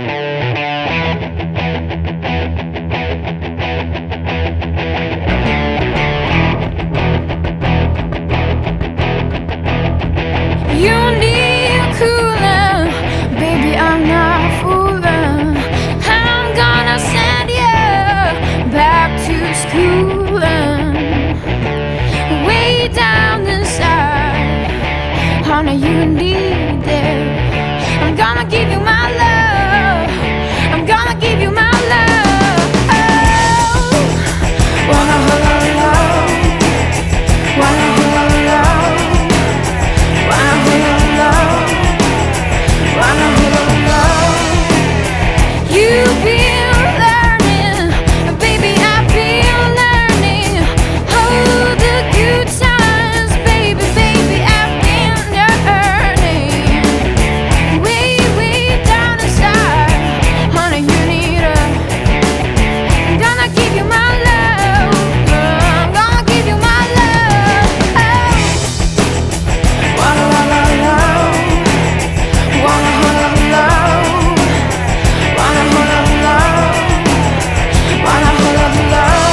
You need cooling, baby, I'm not fooling. I'm gonna send you back to schooling. Way down inside, honey, you need it. I'm gonna give you my love. I'm gonna give you my love. Oh, wanna hold on love. Wanna hold on love. Wanna hold on love. Wanna hold on love. You've been learning, baby, I've been learning. Oh, the good times, baby, baby, I've been learning. Way, way down inside, honey, you need a. I'm gonna give you my love. I'm gonna give you my love. Oh, wanna love. Wanna hold on love. Wanna hold on love. Wanna hold on love.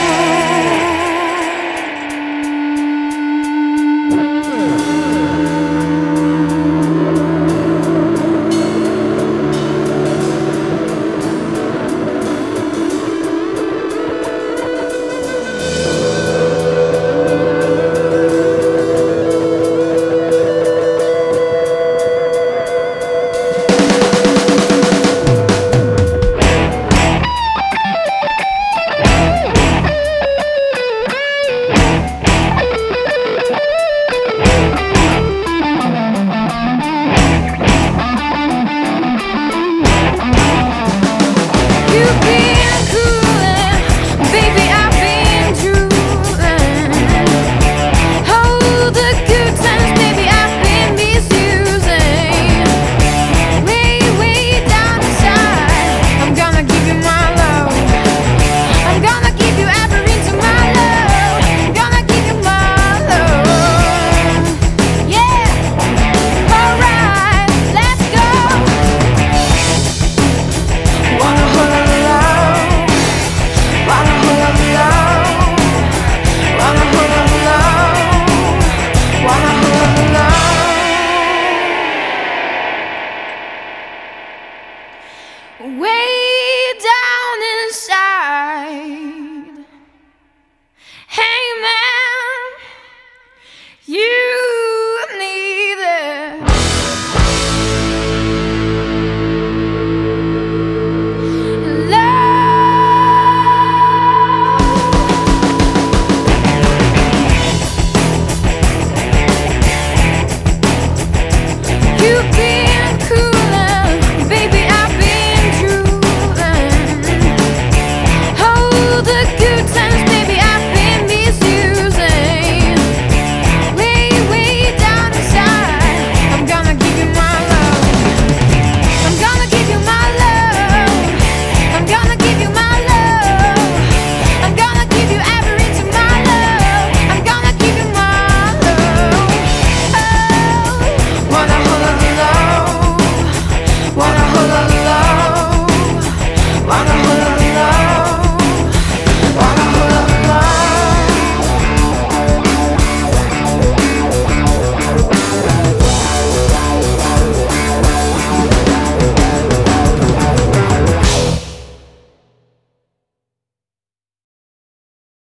You've been cooling, baby, I've been drooling. Oh, the good times, baby, I've been misusing. Way, way down inside, I'm gonna give you my love. I'm gonna give you every inch of my love. I'm gonna give you my love. Yeah, alright, let's go. Wanna hold on love. Wanna hold on love. Wanna hold on love. Wanna hold on love. Way